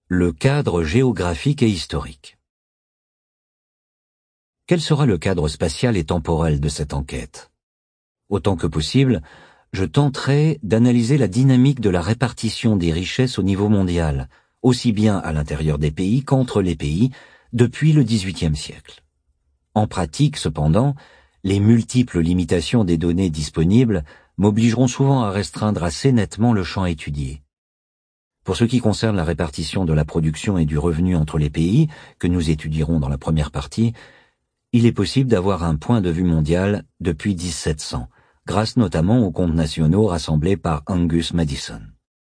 Le cadre géographique et historique. Quel sera le cadre spatial et temporel de cette enquête? Autant que possible, je tenterai d'analyser la dynamique de la répartition des richesses au niveau mondial, aussi bien à l'intérieur des pays qu'entre les pays, depuis le XVIIIe siècle. En pratique, cependant, les multiples limitations des données disponibles m'obligeront souvent à restreindre assez nettement le champ étudié. Pour ce qui concerne la répartition de la production et du revenu entre les pays, que nous étudierons dans la première partie, il est possible d'avoir un point de vue mondial depuis 1700, grâce notamment aux comptes nationaux rassemblés par Angus Maddison.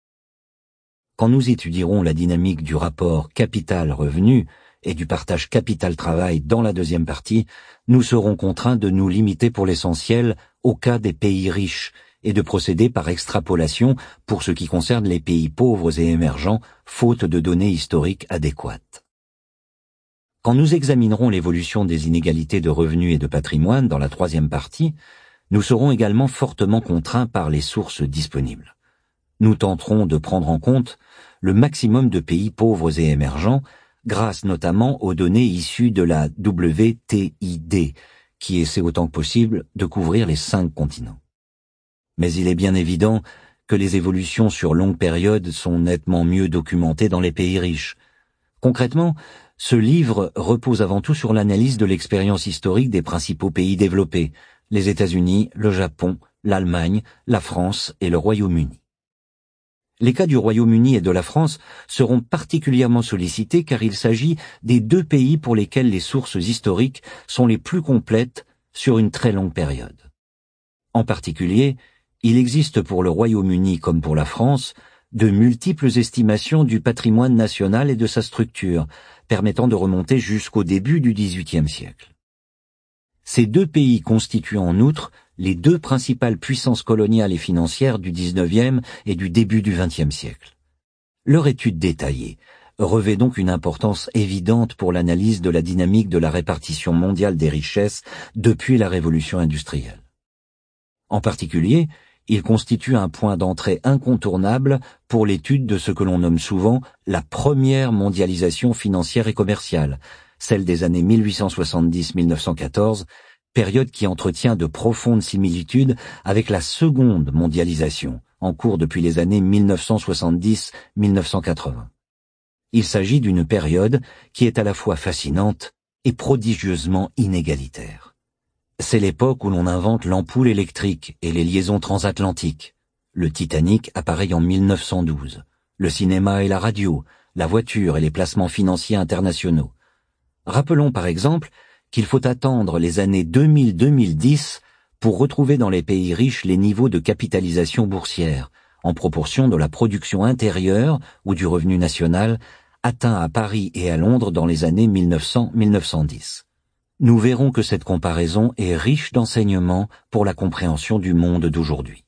Quand nous étudierons la dynamique du rapport capital-revenu et du partage capital-travail dans la deuxième partie, nous serons contraints de nous limiter pour l'essentiel au cas des pays riches et de procéder par extrapolation pour ce qui concerne les pays pauvres et émergents, faute de données historiques adéquates. Quand nous examinerons l'évolution des inégalités de revenus et de patrimoine dans la troisième partie, nous serons également fortement contraints par les sources disponibles. Nous tenterons de prendre en compte le maximum de pays pauvres et émergents, grâce notamment aux données issues de la WTID, qui essaie autant que possible de couvrir les 5 continents. Mais il est bien évident que les évolutions sur longue période sont nettement mieux documentées dans les pays riches. Concrètement, ce livre repose avant tout sur l'analyse de l'expérience historique des principaux pays développés, les États-Unis, le Japon, l'Allemagne, la France et le Royaume-Uni. Les cas du Royaume-Uni et de la France seront particulièrement sollicités car il s'agit des 2 pays pour lesquels les sources historiques sont les plus complètes sur une très longue période. En particulier, il existe pour le Royaume-Uni comme pour la France de multiples estimations du patrimoine national et de sa structure, permettant de remonter jusqu'au début du XVIIIe siècle. Ces 2 pays constituent en outre les 2 principales puissances coloniales et financières du XIXe et du début du XXe siècle. Leur étude détaillée revêt donc une importance évidente pour l'analyse de la dynamique de la répartition mondiale des richesses depuis la révolution industrielle. En particulier, il constitue un point d'entrée incontournable pour l'étude de ce que l'on nomme souvent la première mondialisation financière et commerciale, celle des années 1870-1914, période qui entretient de profondes similitudes avec la seconde mondialisation, en cours depuis les années 1970-1980. Il s'agit d'une période qui est à la fois fascinante et prodigieusement inégalitaire. C'est l'époque où l'on invente l'ampoule électrique et les liaisons transatlantiques. Le Titanic apparaît en 1912, le cinéma et la radio, la voiture et les placements financiers internationaux. Rappelons par exemple qu'il faut attendre les années 2000-2010 pour retrouver dans les pays riches les niveaux de capitalisation boursière, en proportion de la production intérieure ou du revenu national atteint à Paris et à Londres dans les années 1900-1910. Nous verrons que cette comparaison est riche d'enseignements pour la compréhension du monde d'aujourd'hui.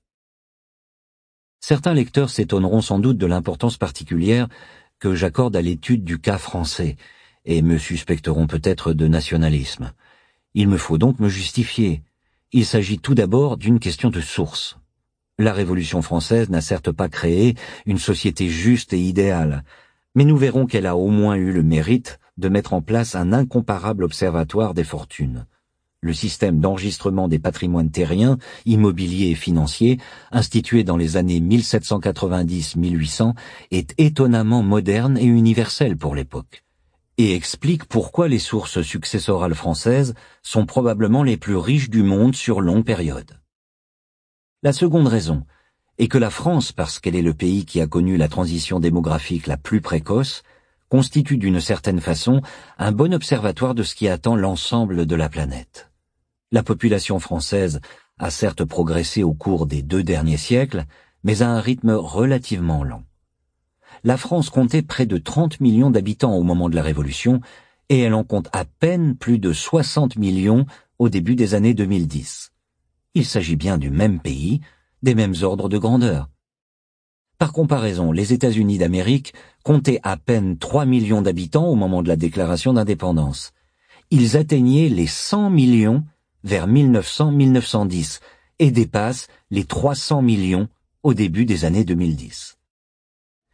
Certains lecteurs s'étonneront sans doute de l'importance particulière que j'accorde à l'étude du cas français et me suspecteront peut-être de nationalisme. Il me faut donc me justifier. Il s'agit tout d'abord d'une question de source. La Révolution française n'a certes pas créé une société juste et idéale, mais nous verrons qu'elle a au moins eu le mérite de mettre en place un incomparable observatoire des fortunes. Le système d'enregistrement des patrimoines terriens, immobiliers et financiers, institué dans les années 1790-1800, est étonnamment moderne et universel pour l'époque, et explique pourquoi les sources successorales françaises sont probablement les plus riches du monde sur longue période. La seconde raison est que la France, parce qu'elle est le pays qui a connu la transition démographique la plus précoce, constitue d'une certaine façon un bon observatoire de ce qui attend l'ensemble de la planète. La population française a certes progressé au cours des 2 derniers siècles, mais à un rythme relativement lent. La France comptait près de 30 millions d'habitants au moment de la Révolution, et elle en compte à peine plus de 60 millions au début des années 2010. Il s'agit bien du même pays, des mêmes ordres de grandeur. Par comparaison, les États-Unis d'Amérique comptaient à peine 3 millions d'habitants au moment de la déclaration d'indépendance. Ils atteignaient les 100 millions vers 1900-1910 et dépassent les 300 millions au début des années 2010.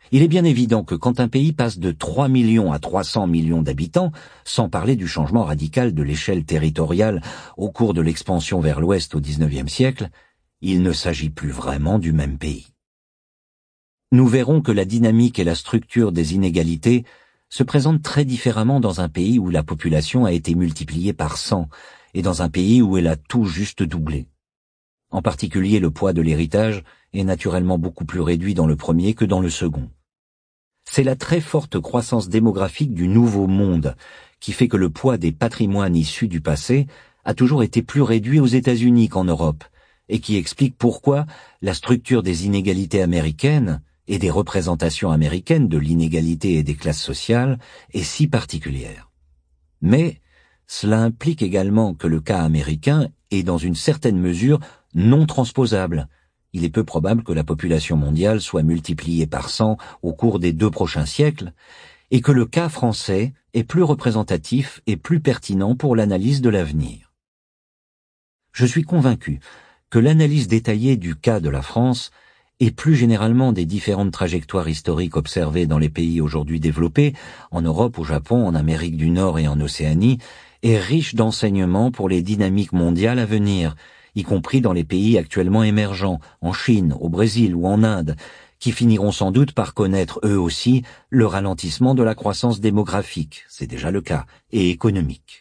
Il est bien évident que quand un pays passe de 3 millions à 300 millions d'habitants, sans parler du changement radical de l'échelle territoriale au cours de l'expansion vers l'ouest au XIXe siècle, il ne s'agit plus vraiment du même pays. Nous verrons que la dynamique et la structure des inégalités se présentent très différemment dans un pays où la population a été multipliée par 100 et dans un pays où elle a tout juste doublé. En particulier, le poids de l'héritage est naturellement beaucoup plus réduit dans le premier que dans le second. C'est la très forte croissance démographique du Nouveau Monde qui fait que le poids des patrimoines issus du passé a toujours été plus réduit aux États-Unis qu'en Europe, et qui explique pourquoi la structure des inégalités américaines et des représentations américaines de l'inégalité et des classes sociales est si particulière. Mais cela implique également que le cas américain est dans une certaine mesure non transposable. Il est peu probable que la population mondiale soit multipliée par 100 au cours des 2 prochains siècles, et que le cas français est plus représentatif et plus pertinent pour l'analyse de l'avenir. Je suis convaincu que l'analyse détaillée du cas de la France et plus généralement des différentes trajectoires historiques observées dans les pays aujourd'hui développés, en Europe, au Japon, en Amérique du Nord et en Océanie, est riche d'enseignements pour les dynamiques mondiales à venir, y compris dans les pays actuellement émergents, en Chine, au Brésil ou en Inde, qui finiront sans doute par connaître eux aussi le ralentissement de la croissance démographique, c'est déjà le cas, et économique.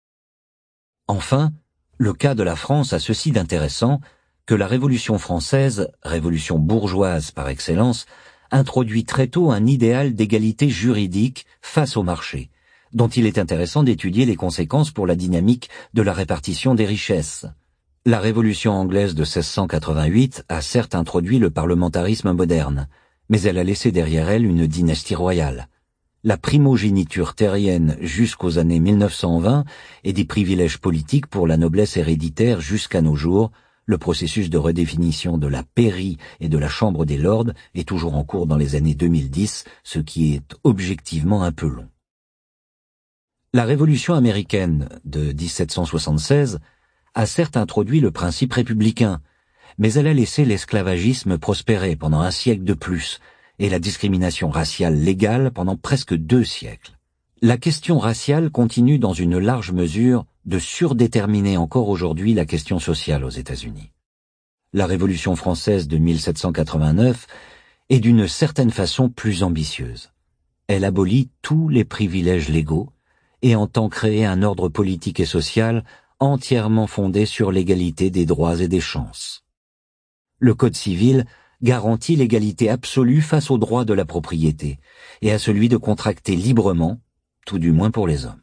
Enfin, le cas de la France a ceci d'intéressant que la Révolution française, révolution bourgeoise par excellence, introduit très tôt un idéal d'égalité juridique face au marché, dont il est intéressant d'étudier les conséquences pour la dynamique de la répartition des richesses. La Révolution anglaise de 1688 a certes introduit le parlementarisme moderne, mais elle a laissé derrière elle une dynastie royale. La primogéniture terrienne jusqu'aux années 1920 et des privilèges politiques pour la noblesse héréditaire jusqu'à nos jours, le processus de redéfinition de la pairie et de la Chambre des Lords est toujours en cours dans les années 2010, ce qui est objectivement un peu long. La Révolution américaine de 1776 a certes introduit le principe républicain, mais elle a laissé l'esclavagisme prospérer pendant un siècle de plus et la discrimination raciale légale pendant presque 2 siècles. La question raciale continue dans une large mesure de surdéterminer encore aujourd'hui la question sociale aux États-Unis. La Révolution française de 1789 est d'une certaine façon plus ambitieuse. Elle abolit tous les privilèges légaux et entend créer un ordre politique et social entièrement fondé sur l'égalité des droits et des chances. Le Code civil garantit l'égalité absolue face au droit de la propriété et à celui de contracter librement, tout du moins pour les hommes.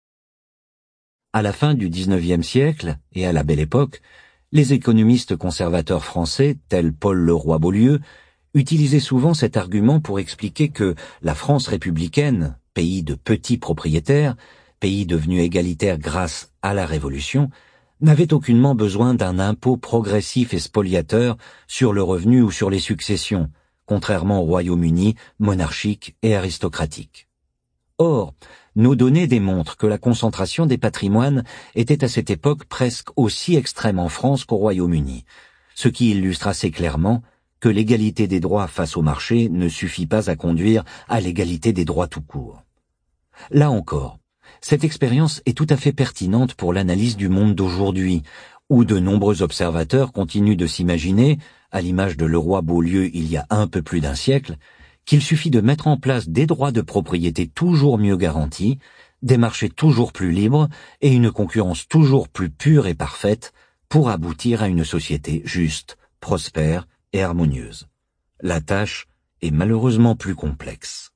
À la fin du XIXe siècle et à la Belle Époque, les économistes conservateurs français, tels Paul Leroy-Beaulieu, utilisaient souvent cet argument pour expliquer que la France républicaine, pays de petits propriétaires, pays devenu égalitaire grâce à la Révolution, n'avait aucunement besoin d'un impôt progressif et spoliateur sur le revenu ou sur les successions, contrairement au Royaume-Uni monarchique et aristocratique. Or, nos données démontrent que la concentration des patrimoines était à cette époque presque aussi extrême en France qu'au Royaume-Uni, ce qui illustre assez clairement que l'égalité des droits face au marché ne suffit pas à conduire à l'égalité des droits tout court. Là encore, cette expérience est tout à fait pertinente pour l'analyse du monde d'aujourd'hui, où de nombreux observateurs continuent de s'imaginer, à l'image de Leroy-Beaulieu il y a un peu plus d'un siècle, qu'il suffit de mettre en place des droits de propriété toujours mieux garantis, des marchés toujours plus libres et une concurrence toujours plus pure et parfaite pour aboutir à une société juste, prospère et harmonieuse. La tâche est malheureusement plus complexe.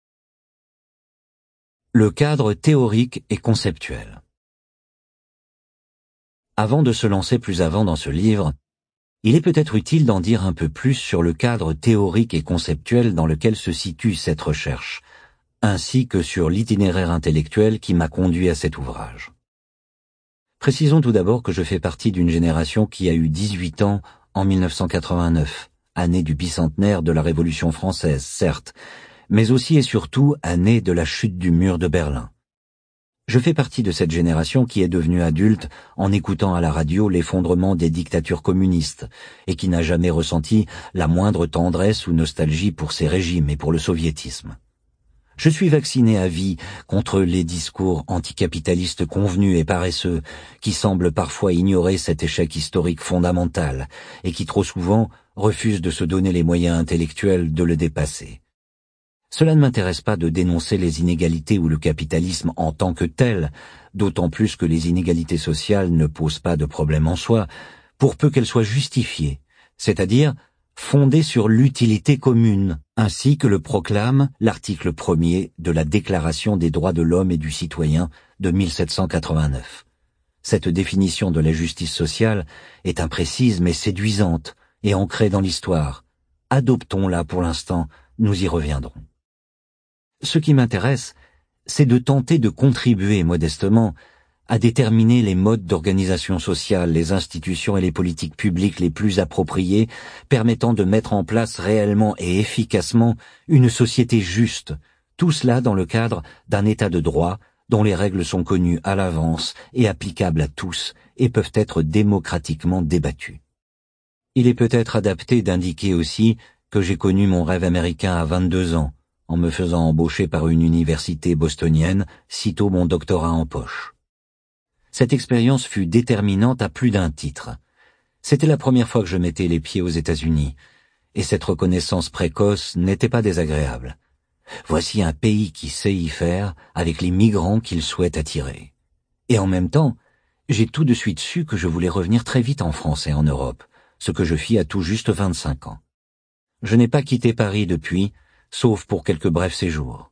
Le cadre théorique et conceptuel. Avant de se lancer plus avant dans ce livre, il est peut-être utile d'en dire un peu plus sur le cadre théorique et conceptuel dans lequel se situe cette recherche, ainsi que sur l'itinéraire intellectuel qui m'a conduit à cet ouvrage. Précisons tout d'abord que je fais partie d'une génération qui a eu 18 ans en 1989, année du bicentenaire de la Révolution française, certes, mais aussi et surtout année de la chute du mur de Berlin. Je fais partie de cette génération qui est devenue adulte en écoutant à la radio l'effondrement des dictatures communistes et qui n'a jamais ressenti la moindre tendresse ou nostalgie pour ces régimes et pour le soviétisme. Je suis vacciné à vie contre les discours anticapitalistes convenus et paresseux qui semblent parfois ignorer cet échec historique fondamental et qui trop souvent refusent de se donner les moyens intellectuels de le dépasser. Cela ne m'intéresse pas de dénoncer les inégalités ou le capitalisme en tant que tel, d'autant plus que les inégalités sociales ne posent pas de problème en soi, pour peu qu'elles soient justifiées, c'est-à-dire fondées sur l'utilité commune, ainsi que le proclame l'article 1er de la Déclaration des droits de l'homme et du citoyen de 1789. Cette définition de la justice sociale est imprécise mais séduisante et ancrée dans l'histoire. Adoptons-la pour l'instant, nous y reviendrons. Ce qui m'intéresse, c'est de tenter de contribuer modestement à déterminer les modes d'organisation sociale, les institutions et les politiques publiques les plus appropriées, permettant de mettre en place réellement et efficacement une société juste, tout cela dans le cadre d'un état de droit dont les règles sont connues à l'avance et applicables à tous et peuvent être démocratiquement débattues. Il est peut-être adapté d'indiquer aussi que j'ai connu mon rêve américain à 22 ans, en me faisant embaucher par une université bostonienne, sitôt mon doctorat en poche. Cette expérience fut déterminante à plus d'un titre. C'était la première fois que je mettais les pieds aux États-Unis, et cette reconnaissance précoce n'était pas désagréable. Voici un pays qui sait y faire avec les migrants qu'il souhaite attirer. Et en même temps, j'ai tout de suite su que je voulais revenir très vite en France et en Europe, ce que je fis à tout juste 25 ans. Je n'ai pas quitté Paris depuis, sauf pour quelques brefs séjours.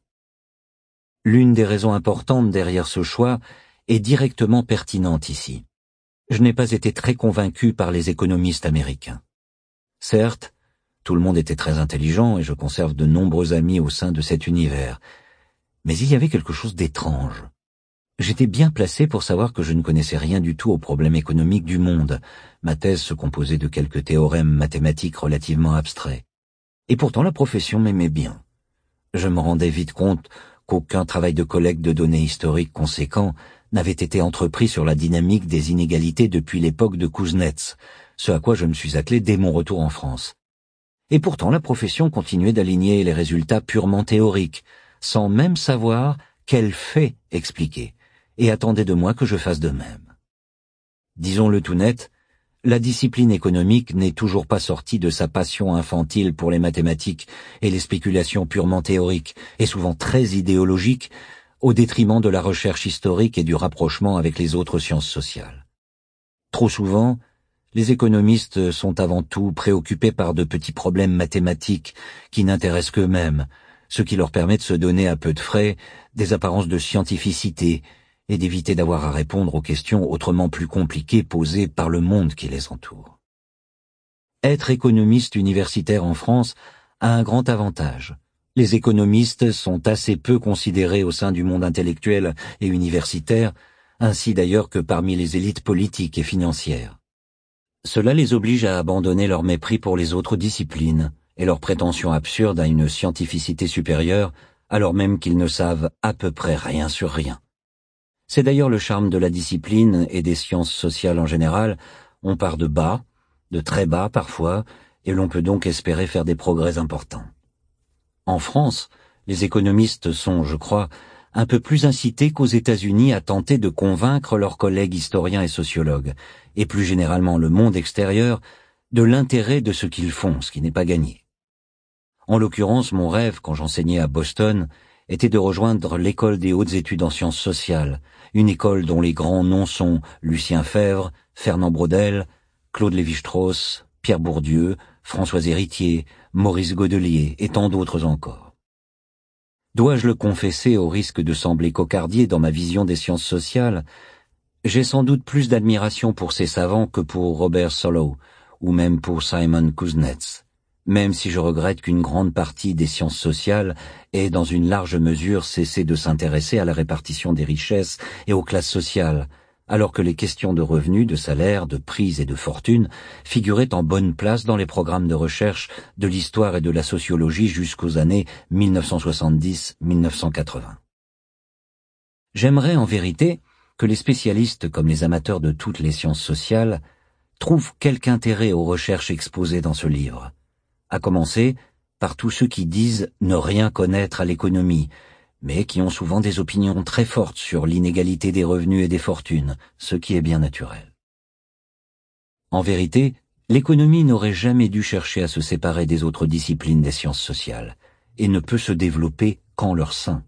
L'une des raisons importantes derrière ce choix est directement pertinente ici. Je n'ai pas été très convaincu par les économistes américains. Certes, tout le monde était très intelligent et je conserve de nombreux amis au sein de cet univers, mais il y avait quelque chose d'étrange. J'étais bien placé pour savoir que je ne connaissais rien du tout aux problèmes économiques du monde. Ma thèse se composait de quelques théorèmes mathématiques relativement abstraits. Et pourtant la profession m'aimait bien. Je me rendais vite compte qu'aucun travail de collecte de données historiques conséquent n'avait été entrepris sur la dynamique des inégalités depuis l'époque de Kuznets, ce à quoi je me suis attelé dès mon retour en France. Et pourtant la profession continuait d'aligner les résultats purement théoriques, sans même savoir quels faits expliquer, et attendait de moi que je fasse de même. Disons-le tout net, la discipline économique n'est toujours pas sortie de sa passion infantile pour les mathématiques et les spéculations purement théoriques, et souvent très idéologiques, au détriment de la recherche historique et du rapprochement avec les autres sciences sociales. Trop souvent, les économistes sont avant tout préoccupés par de petits problèmes mathématiques qui n'intéressent qu'eux-mêmes, ce qui leur permet de se donner à peu de frais des apparences de scientificité et d'éviter d'avoir à répondre aux questions autrement plus compliquées posées par le monde qui les entoure. Être économiste universitaire en France a un grand avantage. Les économistes sont assez peu considérés au sein du monde intellectuel et universitaire, ainsi d'ailleurs que parmi les élites politiques et financières. Cela les oblige à abandonner leur mépris pour les autres disciplines et leur prétention absurde à une scientificité supérieure, alors même qu'ils ne savent à peu près rien sur rien. C'est d'ailleurs le charme de la discipline et des sciences sociales en général. On part de bas, de très bas parfois, et l'on peut donc espérer faire des progrès importants. En France, les économistes sont, je crois, un peu plus incités qu'aux États-Unis à tenter de convaincre leurs collègues historiens et sociologues, et plus généralement le monde extérieur, de l'intérêt de ce qu'ils font, ce qui n'est pas gagné. En l'occurrence, mon rêve, quand j'enseignais à Boston, était de rejoindre l'école des hautes études en sciences sociales, une école dont les grands noms sont Lucien Febvre, Fernand Braudel, Claude Lévi-Strauss, Pierre Bourdieu, François Héritier, Maurice Godelier et tant d'autres encore. Dois-je le confesser au risque de sembler cocardier dans ma vision des sciences sociales, j'ai sans doute plus d'admiration pour ces savants que pour Robert Solow, ou même pour Simon Kuznets, même si je regrette qu'une grande partie des sciences sociales ait dans une large mesure cessé de s'intéresser à la répartition des richesses et aux classes sociales, alors que les questions de revenus, de salaire, de prix et de fortune figuraient en bonne place dans les programmes de recherche de l'histoire et de la sociologie jusqu'aux années 1970-1980. J'aimerais en vérité que les spécialistes comme les amateurs de toutes les sciences sociales trouvent quelque intérêt aux recherches exposées dans ce livre, à commencer par tous ceux qui disent ne rien connaître à l'économie, mais qui ont souvent des opinions très fortes sur l'inégalité des revenus et des fortunes, ce qui est bien naturel. En vérité, l'économie n'aurait jamais dû chercher à se séparer des autres disciplines des sciences sociales, et ne peut se développer qu'en leur sein.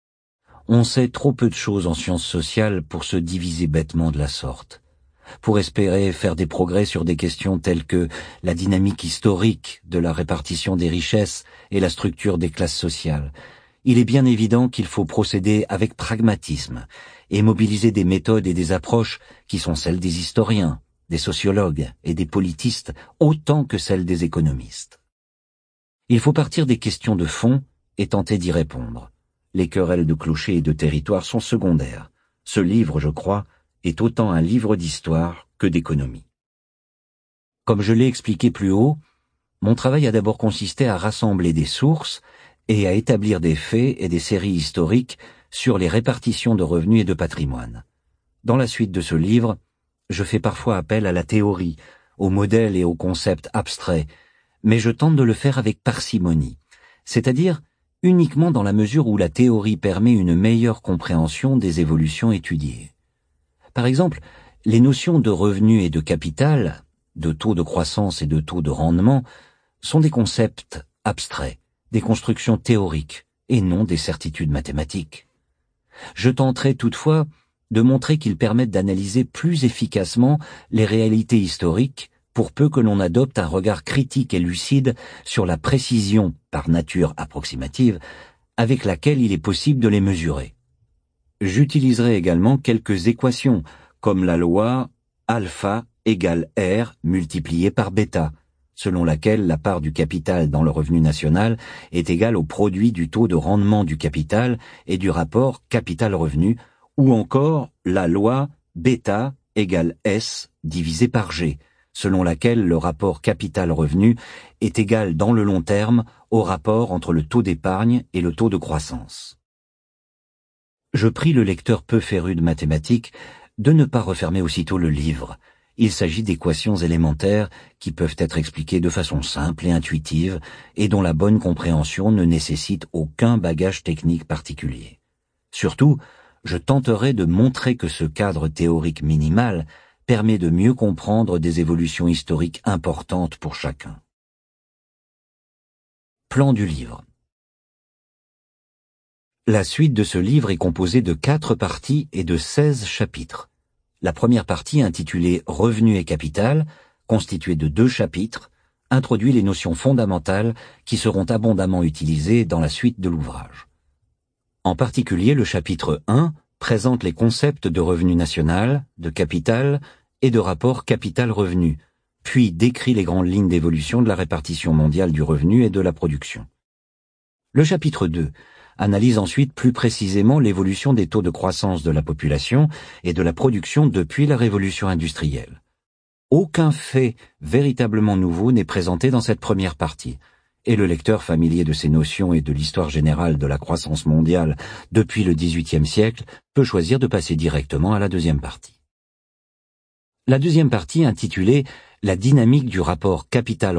On sait trop peu de choses en sciences sociales pour se diviser bêtement de la sorte, pour espérer faire des progrès sur des questions telles que la dynamique historique de la répartition des richesses et la structure des classes sociales. Il est bien évident qu'il faut procéder avec pragmatisme et mobiliser des méthodes et des approches qui sont celles des historiens, des sociologues et des politistes autant que celles des économistes. Il faut partir des questions de fond et tenter d'y répondre. Les querelles de clocher et de territoire sont secondaires. Ce livre, je crois, est autant un livre d'histoire que d'économie. Comme je l'ai expliqué plus haut, mon travail a d'abord consisté à rassembler des sources et à établir des faits et des séries historiques sur les répartitions de revenus et de patrimoine. Dans la suite de ce livre, je fais parfois appel à la théorie, aux modèles et aux concepts abstraits, mais je tente de le faire avec parcimonie, c'est-à-dire uniquement dans la mesure où la théorie permet une meilleure compréhension des évolutions étudiées. Par exemple, les notions de revenu et de capital, de taux de croissance et de taux de rendement, sont des concepts abstraits, des constructions théoriques, et non des certitudes mathématiques. Je tenterai toutefois de montrer qu'ils permettent d'analyser plus efficacement les réalités historiques, pour peu que l'on adopte un regard critique et lucide sur la précision, par nature approximative, avec laquelle il est possible de les mesurer. J'utiliserai également quelques équations, comme la loi alpha égale R multiplié par bêta, selon laquelle la part du capital dans le revenu national est égale au produit du taux de rendement du capital et du rapport capital-revenu, ou encore la loi bêta égale S divisé par G, selon laquelle le rapport capital-revenu est égal dans le long terme au rapport entre le taux d'épargne et le taux de croissance. Je prie le lecteur peu féru de mathématiques de ne pas refermer aussitôt le livre. Il s'agit d'équations élémentaires qui peuvent être expliquées de façon simple et intuitive et dont la bonne compréhension ne nécessite aucun bagage technique particulier. Surtout, je tenterai de montrer que ce cadre théorique minimal permet de mieux comprendre des évolutions historiques importantes pour chacun. Plan du livre. La suite de ce livre est composée de 4 parties et de 16 chapitres. La première partie, intitulée « Revenus et capital », constituée de 2 chapitres, introduit les notions fondamentales qui seront abondamment utilisées dans la suite de l'ouvrage. En particulier, le chapitre 1 présente les concepts de revenu national, de capital et de rapport capital-revenu, puis décrit les grandes lignes d'évolution de la répartition mondiale du revenu et de la production. Le chapitre 2 analyse ensuite plus précisément l'évolution des taux de croissance de la population et de la production depuis la révolution industrielle. Aucun fait véritablement nouveau n'est présenté dans cette première partie, et le lecteur familier de ces notions et de l'histoire générale de la croissance mondiale depuis le XVIIIe siècle peut choisir de passer directement à la deuxième partie. La deuxième partie, intitulée « La dynamique du rapport capital-revenu »,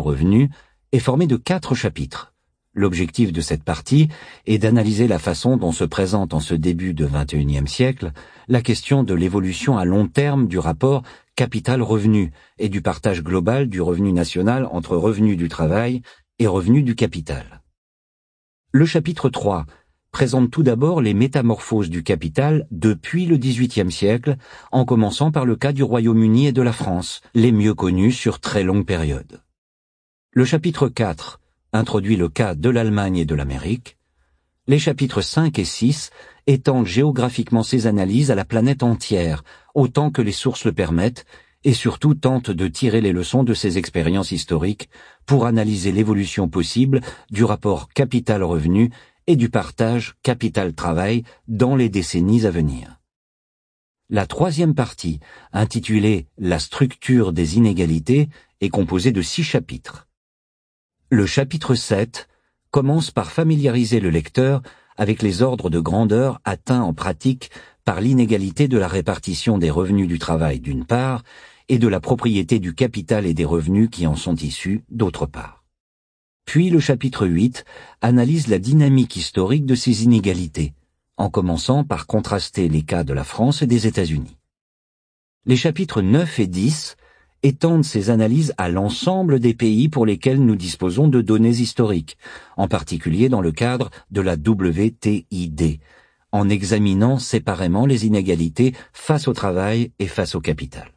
est formée de 4 chapitres. L'objectif de cette partie est d'analyser la façon dont se présente en ce début de XXIe siècle la question de l'évolution à long terme du rapport capital-revenu et du partage global du revenu national entre revenus du travail et revenus du capital. Le chapitre 3 présente tout d'abord les métamorphoses du capital depuis le XVIIIe siècle, en commençant par le cas du Royaume-Uni et de la France, les mieux connus sur très longue période. Le chapitre 4 introduit le cas de l'Allemagne et de l'Amérique. Les chapitres 5 et 6 étendent géographiquement ces analyses à la planète entière, autant que les sources le permettent, et surtout tentent de tirer les leçons de ces expériences historiques pour analyser l'évolution possible du rapport capital-revenu et du partage capital-travail dans les décennies à venir. La troisième partie, intitulée « La structure des inégalités », est composée de 6 chapitres. Le chapitre 7 commence par familiariser le lecteur avec les ordres de grandeur atteints en pratique par l'inégalité de la répartition des revenus du travail d'une part, et de la propriété du capital et des revenus qui en sont issus d'autre part. Puis le chapitre 8 analyse la dynamique historique de ces inégalités, en commençant par contraster les cas de la France et des États-Unis. Les chapitres 9 et 10 étendent ces analyses à l'ensemble des pays pour lesquels nous disposons de données historiques, en particulier dans le cadre de la WTID, en examinant séparément les inégalités face au travail et face au capital.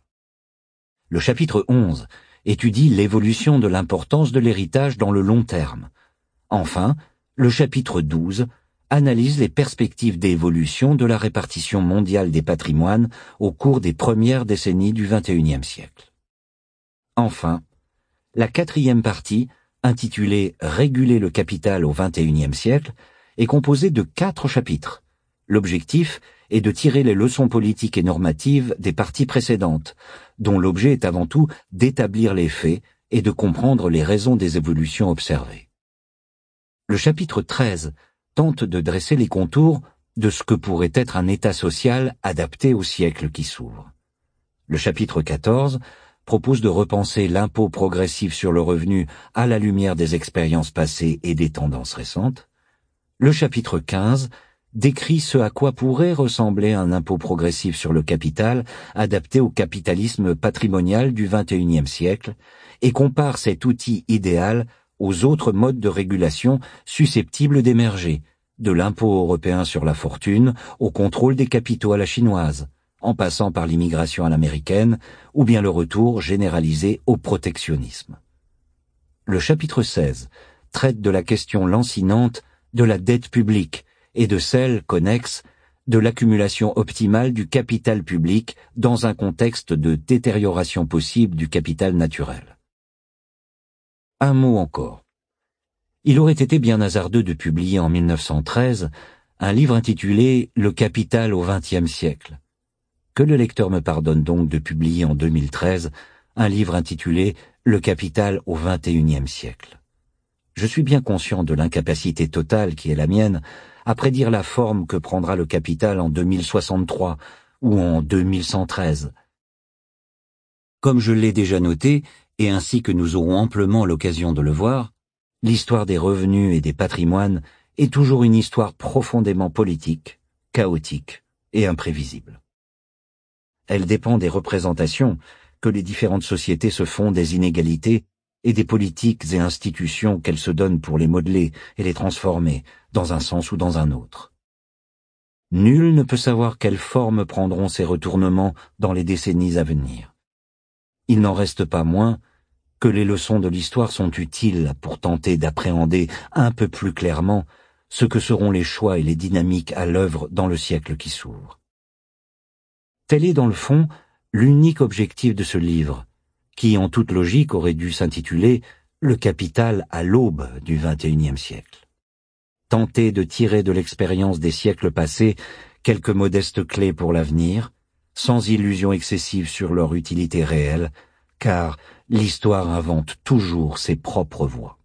Le chapitre 11 étudie l'évolution de l'importance de l'héritage dans le long terme. Enfin, le chapitre 12 analyse les perspectives d'évolution de la répartition mondiale des patrimoines au cours des premières décennies du XXIe siècle. Enfin, la quatrième partie, intitulée « Réguler le capital au XXIe siècle », est composée de 4 chapitres. L'objectif est de tirer les leçons politiques et normatives des parties précédentes, dont l'objet est avant tout d'établir les faits et de comprendre les raisons des évolutions observées. Le chapitre 13 tente de dresser les contours de ce que pourrait être un État social adapté au siècle qui s'ouvre. Le chapitre 14 propose de repenser l'impôt progressif sur le revenu à la lumière des expériences passées et des tendances récentes. Le chapitre 15 décrit ce à quoi pourrait ressembler un impôt progressif sur le capital adapté au capitalisme patrimonial du XXIe siècle et compare cet outil idéal aux autres modes de régulation susceptibles d'émerger, de l'impôt européen sur la fortune au contrôle des capitaux à la chinoise, en passant par l'immigration à l'américaine ou bien le retour généralisé au protectionnisme. Le chapitre 16 traite de la question lancinante de la dette publique et de celle connexe de l'accumulation optimale du capital public dans un contexte de détérioration possible du capital naturel. Un mot encore. Il aurait été bien hasardeux de publier en 1913 un livre intitulé « Le capital au XXe siècle ». Que le lecteur me pardonne donc de publier en 2013 un livre intitulé « Le capital au XXIe siècle ». Je suis bien conscient de l'incapacité totale qui est la mienne à prédire la forme que prendra le capital en 2063 ou en 2113. Comme je l'ai déjà noté, et ainsi que nous aurons amplement l'occasion de le voir, l'histoire des revenus et des patrimoines est toujours une histoire profondément politique, chaotique et imprévisible. Elle dépend des représentations que les différentes sociétés se font des inégalités et des politiques et institutions qu'elles se donnent pour les modeler et les transformer dans un sens ou dans un autre. Nul ne peut savoir quelle forme prendront ces retournements dans les décennies à venir. Il n'en reste pas moins que les leçons de l'histoire sont utiles pour tenter d'appréhender un peu plus clairement ce que seront les choix et les dynamiques à l'œuvre dans le siècle qui s'ouvre. Tel est dans le fond l'unique objectif de ce livre, qui en toute logique aurait dû s'intituler « Le capital à l'aube du XXIe siècle ». Tenter de tirer de l'expérience des siècles passés quelques modestes clés pour l'avenir, sans illusion excessive sur leur utilité réelle, car l'histoire invente toujours ses propres voies.